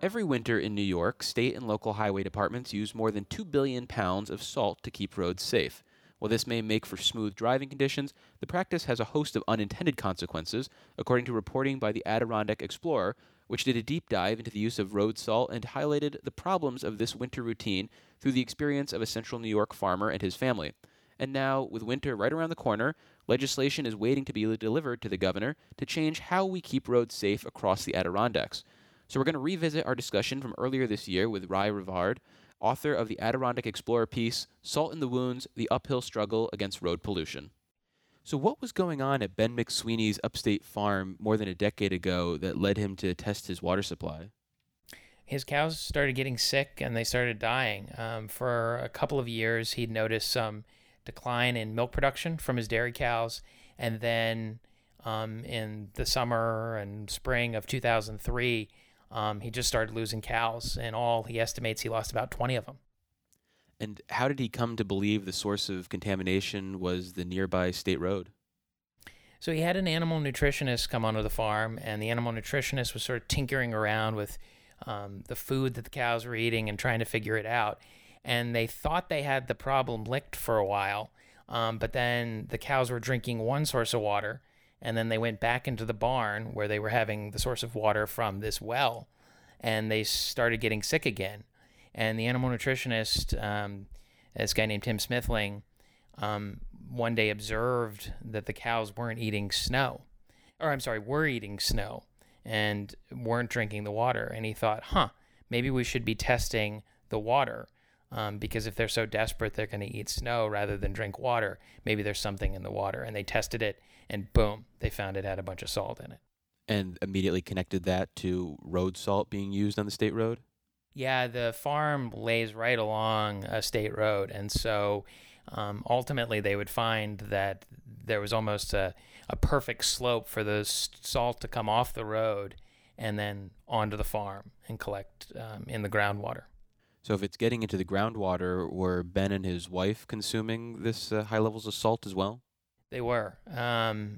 Every winter in New York, state and local highway departments use more than 2 billion pounds of salt to keep roads safe. While this may make for smooth driving conditions, the practice has a host of unintended consequences, according to reporting by the Adirondack Explorer, which did a deep dive into the use of road salt and highlighted the problems of this winter routine through the experience of a central New York farmer and his family. And now, with winter right around the corner, legislation is waiting to be delivered to the governor to change how we keep roads safe across the Adirondacks. So we're going to revisit our discussion from earlier this year with Rai Rivard, author of the Adirondack Explorer piece, Salt in the Wounds, The Uphill Struggle Against Road Pollution. So what was going on at Ben McSweeney's upstate farm more than a decade ago that led him to test his water supply? His cows started getting sick and they started dying. For a couple of years, he'd noticed some decline in milk production from his dairy cows. And then in the summer and spring of 2003, he just started losing cows. In all, he estimates he lost about 20 of them. And how did he come to believe the source of contamination was the nearby state road? So he had an animal nutritionist come onto the farm, and the animal nutritionist was sort of tinkering around with the food that the cows were eating and trying to figure it out. And they thought they had the problem licked for a while, but then the cows were drinking one source of water, and then they went back into the barn where they were having the source of water from this well, and they started getting sick again. And the animal nutritionist, this guy named Tim Smithling, one day observed that the cows were eating snow and weren't drinking the water. And he thought, maybe we should be testing the water because if they're so desperate they're going to eat snow rather than drink water, maybe there's something in the water. And they tested it, and boom, they found it had a bunch of salt in it. And immediately connected that to road salt being used on the state road? Yeah, the farm lays right along a state road, and so ultimately they would find that there was almost a perfect slope for the salt to come off the road and then onto the farm and collect in the groundwater. So if it's getting into the groundwater, were Ben and his wife consuming this high levels of salt as well? They were, and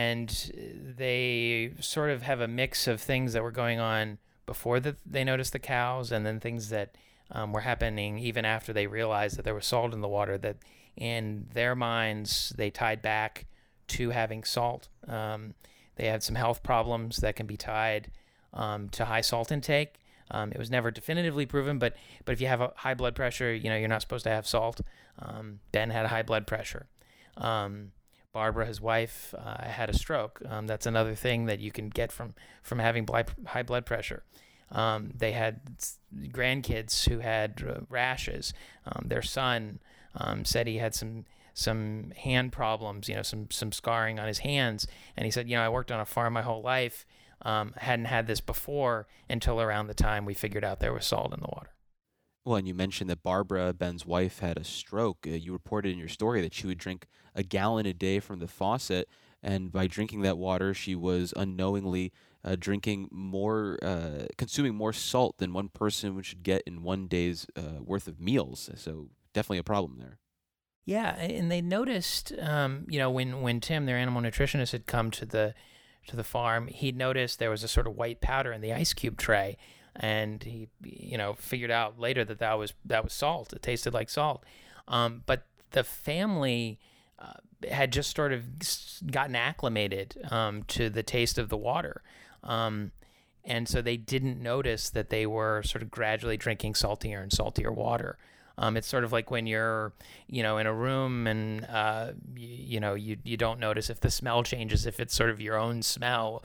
they sort of have a mix of things that were going on before they noticed the cows, and then things that were happening even after they realized that there was salt in the water, that in their minds they tied back to having salt. They had some health problems that can be tied to high salt intake. It was never definitively proven, but if you have a high blood pressure, you're not supposed to have salt. Ben had high blood pressure. Barbara, his wife, had a stroke. That's another thing that you can get from having high blood pressure. They had grandkids who had rashes. Their son said he had some hand problems, some scarring on his hands. And he said, I worked on a farm my whole life. Hadn't had this before until around the time we figured out there was salt in the water. Well, and you mentioned that Barbara, Ben's wife, had a stroke. You reported in your story that she would drink a gallon a day from the faucet, and by drinking that water, she was unknowingly consuming more salt than one person should get in one day's worth of meals. So definitely a problem there. Yeah, and they noticed, when Tim, their animal nutritionist, had come to the farm, he'd noticed there was a sort of white powder in the ice cube tray. And he, figured out later that was salt. It tasted like salt. But the family had just sort of gotten acclimated to the taste of the water. And so they didn't notice that they were sort of gradually drinking saltier and saltier water. It's sort of like when you're, in a room and, you don't notice if the smell changes, if it's sort of your own smell.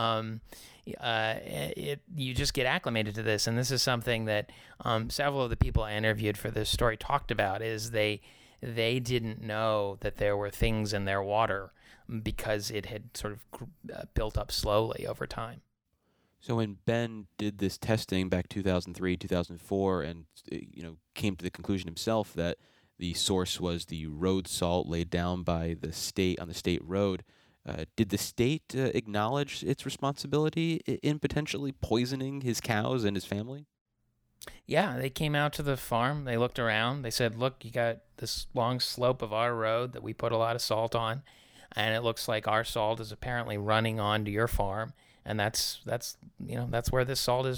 You just get acclimated to this. And this is something that several of the people I interviewed for this story talked about, is they didn't know that there were things in their water because it had sort of built up slowly over time. So when Ben did this testing back 2003, 2004, and came to the conclusion himself that the source was the road salt laid down by the state on the state road, did the state acknowledge its responsibility in potentially poisoning his cows and his family? Yeah, they came out to the farm. They looked around. They said, look, you got this long slope of our road that we put a lot of salt on, and it looks like our salt is apparently running onto your farm. And that's where this salt is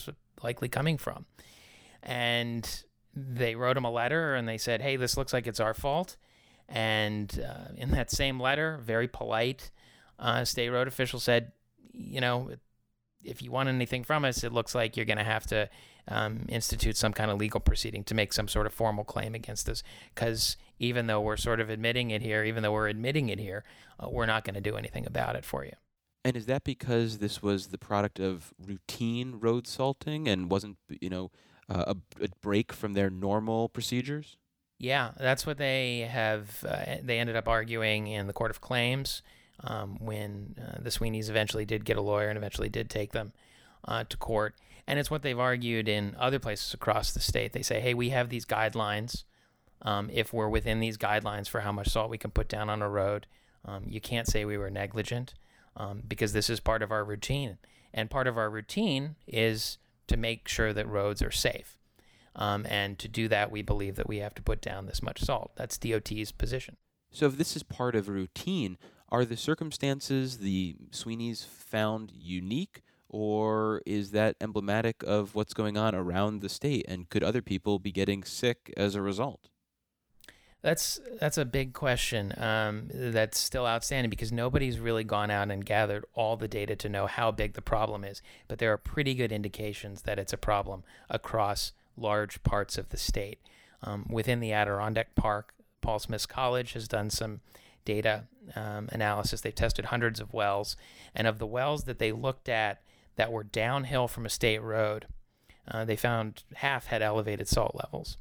likely coming from. And they wrote him a letter and they said, hey, this looks like it's our fault. And in that same letter, very polite, state road official said, if you want anything from us, it looks like you're going to have to institute some kind of legal proceeding to make some sort of formal claim against us. Because even though we're sort of admitting it here, we're not going to do anything about it for you. And is that because this was the product of routine road salting and wasn't, a break from their normal procedures? Yeah, that's what they have. They ended up arguing in the Court of Claims when the Sweeneys eventually did get a lawyer and eventually did take them to court. And it's what they've argued in other places across the state. They say, hey, we have these guidelines. If we're within these guidelines for how much salt we can put down on a road, you can't say we were negligent because this is part of our routine. And part of our routine is to make sure that roads are safe. And to do that, we believe that we have to put down this much salt. That's DOT's position. So if this is part of a routine, are the circumstances the Sweeneys found unique, or is that emblematic of what's going on around the state? And could other people be getting sick as a result? That's a big question that's still outstanding because nobody's really gone out and gathered all the data to know how big the problem is. But there are pretty good indications that it's a problem across large parts of the state. Within the Adirondack Park, Paul Smith's College has done some data analysis. They've tested hundreds of wells, and of the wells that they looked at that were downhill from a state road, they found half had elevated salt levels.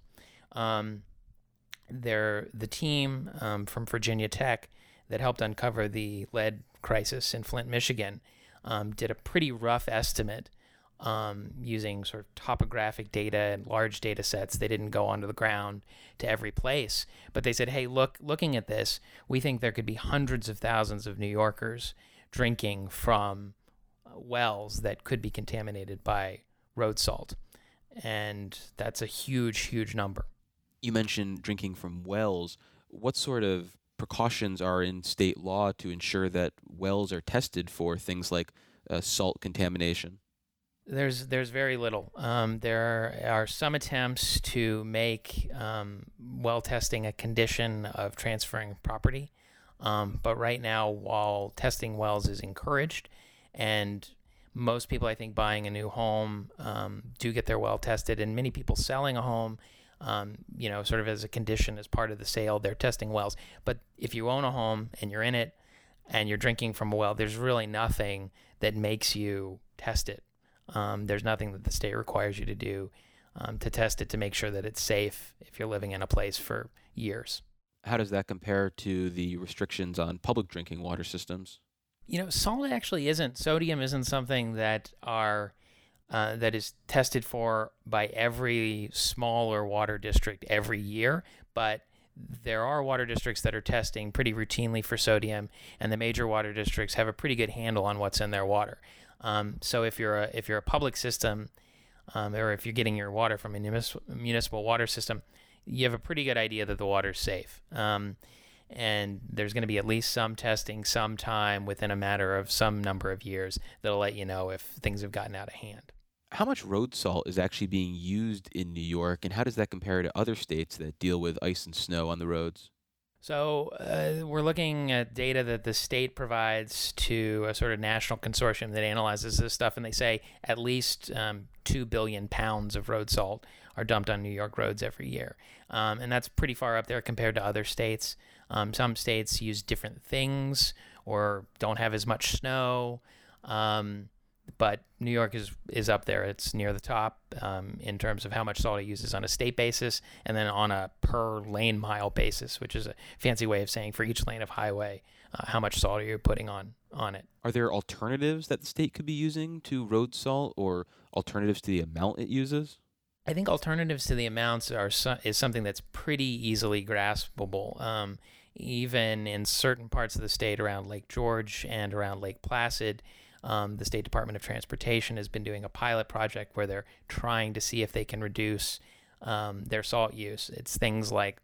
The team from Virginia Tech that helped uncover the lead crisis in Flint, Michigan, did a pretty rough estimate using sort of topographic data and large data sets. They didn't go onto the ground to every place, but they said, hey, looking at this, we think there could be hundreds of thousands of New Yorkers drinking from wells that could be contaminated by road salt. And that's a huge, huge number. You mentioned drinking from wells. What sort of precautions are in state law to ensure that wells are tested for things like salt contamination? There's very little. There are some attempts to make well testing a condition of transferring property. But right now, while testing wells is encouraged, and most people, I think, buying a new home do get their well tested, and many people selling a home, sort of as a condition, as part of the sale, they're testing wells. But if you own a home and you're in it and you're drinking from a well, there's really nothing that makes you test it. There's nothing that the state requires you to do to test it to make sure that it's safe if you're living in a place for years. How does that compare to the restrictions on public drinking water systems? Salt actually isn't. Sodium isn't something that is tested for by every smaller water district every year, but there are water districts that are testing pretty routinely for sodium, and the major water districts have a pretty good handle on what's in their water. So if you're a public system, or if you're getting your water from a municipal water system, you have a pretty good idea that the water's safe. And there's going to be at least some testing sometime within a matter of some number of years that'll let you know if things have gotten out of hand. How much road salt is actually being used in New York, and how does that compare to other states that deal with ice and snow on the roads? So we're looking at data that the state provides to a sort of national consortium that analyzes this stuff, and they say at least 2 billion pounds of road salt are dumped on New York roads every year. And that's pretty far up there compared to other states. Some states use different things or don't have as much snow. But New York is up there. It's near the top in terms of how much salt it uses on a state basis, and then on a per lane mile basis, which is a fancy way of saying for each lane of highway, how much salt are you putting on it. Are there alternatives that the state could be using to road salt, or alternatives to the amount it uses? I think alternatives to the amounts is something that's pretty easily graspable. Even in certain parts of the state around Lake George and around Lake Placid, the State Department of Transportation has been doing a pilot project where they're trying to see if they can reduce their salt use. It's things like,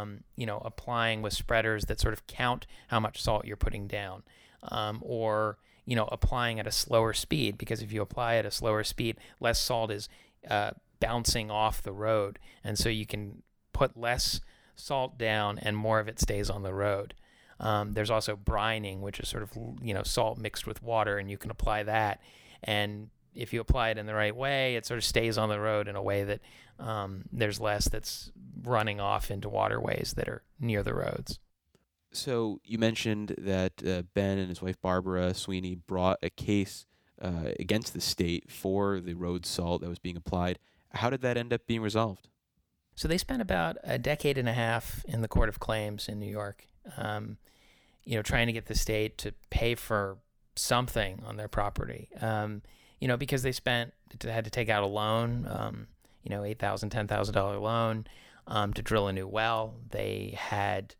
applying with spreaders that sort of count how much salt you're putting down, or applying at a slower speed, because if you apply at a slower speed, less salt is bouncing off the road. And so you can put less salt down and more of it stays on the road. There's also brining, which is sort of, salt mixed with water, and you can apply that. And if you apply it in the right way, it sort of stays on the road in a way that there's less that's running off into waterways that are near the roads. So you mentioned that Ben and his wife Barbara Sweeney brought a case against the state for the road salt that was being applied. How did that end up being resolved? So they spent about a decade and a half in the Court of Claims in New York, trying to get the state to pay for something on their property, because they had to take out a loan, $8,000, $10,000 loan to drill a new well. They had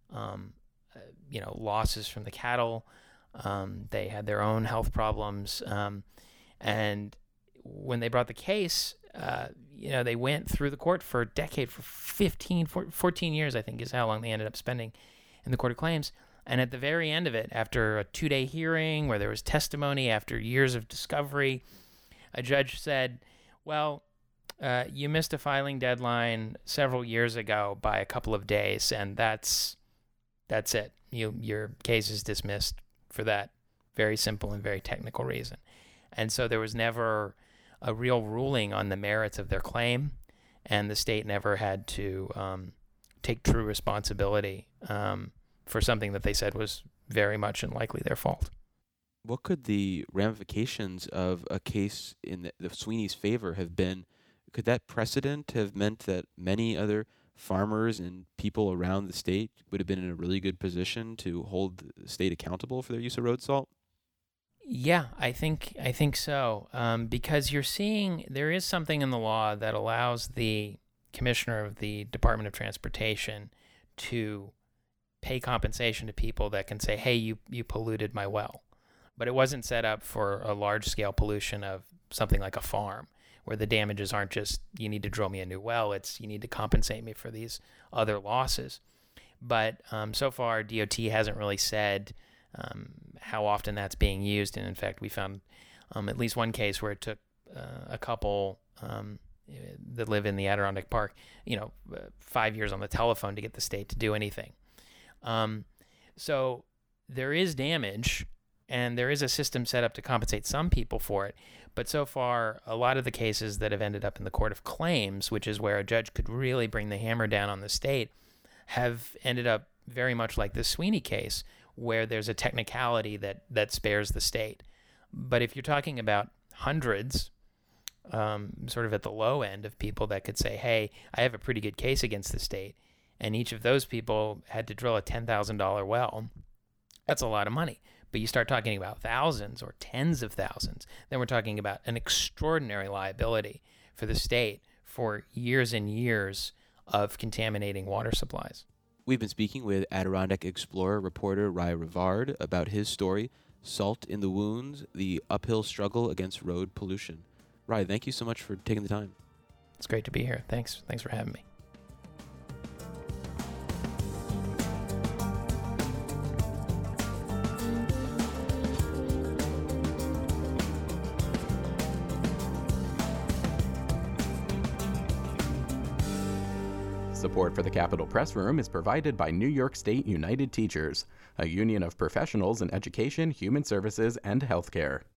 losses from the cattle. They had their own health problems. And when they brought the case, they went through the court for a decade, for 14 years, I think is how long they ended up spending in the Court of Claims. And at the very end of it, after a 2-day hearing where there was testimony, after years of discovery, a judge said, well, you missed a filing deadline several years ago by a couple of days, and that's it. Your case is dismissed for that very simple and very technical reason. And so there was never a real ruling on the merits of their claim, and the state never had to take true responsibility for something that they said was very much and likely their fault. What could the ramifications of a case in the Sweeney's favor have been? Could that precedent have meant that many other farmers and people around the state would have been in a really good position to hold the state accountable for their use of road salt? Yeah, I think so. Because you're seeing there is something in the law that allows the commissioner of the Department of Transportation to pay compensation to people that can say, hey, you polluted my well. But it wasn't set up for a large-scale pollution of something like a farm, where the damages aren't just, you need to drill me a new well, it's you need to compensate me for these other losses. But so far, DOT hasn't really said how often that's being used. And in fact, we found at least one case where it took a couple that live in the Adirondack Park, 5 years on the telephone to get the state to do anything. So there is damage, and there is a system set up to compensate some people for it. But so far, a lot of the cases that have ended up in the Court of Claims, which is where a judge could really bring the hammer down on the state, have ended up very much like the Sweeney case, where there's a technicality that spares the state. But if you're talking about hundreds, sort of at the low end of people that could say, hey, I have a pretty good case against the state, and each of those people had to drill a $10,000 well, that's a lot of money. But you start talking about thousands or tens of thousands, then we're talking about an extraordinary liability for the state for years and years of contaminating water supplies. We've been speaking with Adirondack Explorer reporter Ry Rivard about his story, Salt in the Wounds, the Uphill Struggle Against Road Pollution. Ry, thank you so much for taking the time. It's great to be here. Thanks for having me. Support for the Capitol Press Room is provided by New York State United Teachers, a union of professionals in education, human services, and healthcare.